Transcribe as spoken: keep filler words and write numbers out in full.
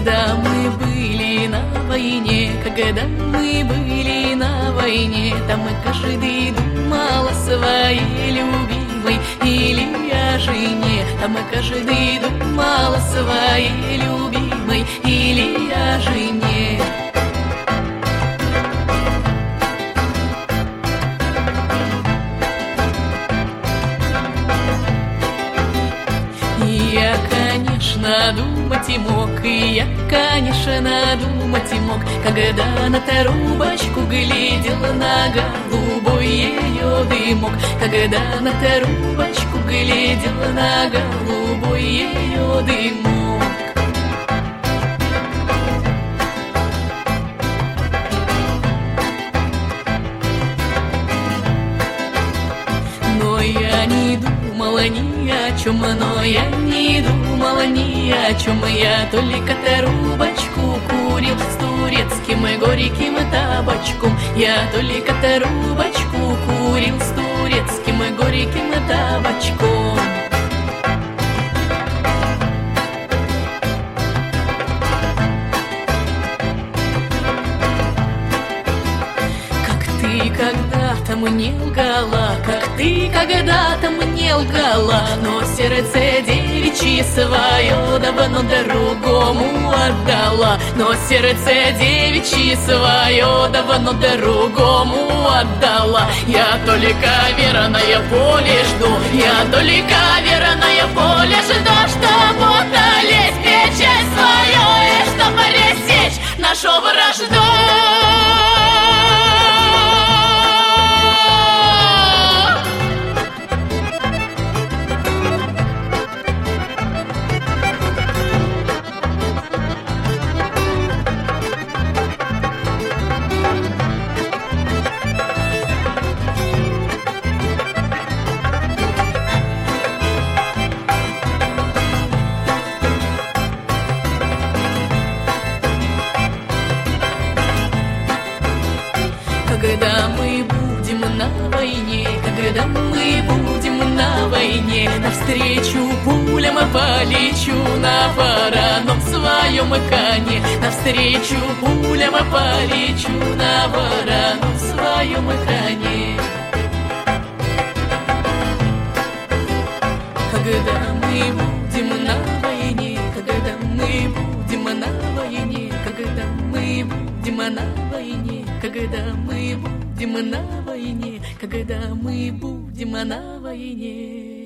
Когда мы были на войне, когда мы были на войне, там каждый думал о своей любимой или о жене. Там каждый думал о своей любимой или о жене. Я, конечно, думать и мог, и я, конечно, думать и мог, когда на трубочку глядел на голубой ее дымок, когда на трубочку глядел на голубой ее дымок. Но я не думала ни о чем, но я не думала ни о чем. Я только трубочку курил с турецким и горьким табачком. Я только трубочку курил с турецким и горьким табачком. Когда-то мне лгала, как ты когда-то мне лгала, но сердце девичье свое давно другому отдала. Но сердце девичье свое давно другому отдала. Я только верное поле жду, я только верное поле жду, чтоб утолить печаль свою и чтоб пресечь нашу вражду. Когда мы будем на войне, когда мы будем на войне, навстречу пулям полечу на вороном своем коне. Навстречу пулям полечу на вороном своем коне. Когда мы будем на войне, когда мы будем на войне, когда мы будем на войне, когда мы будем на войне, когда мы будем на войне.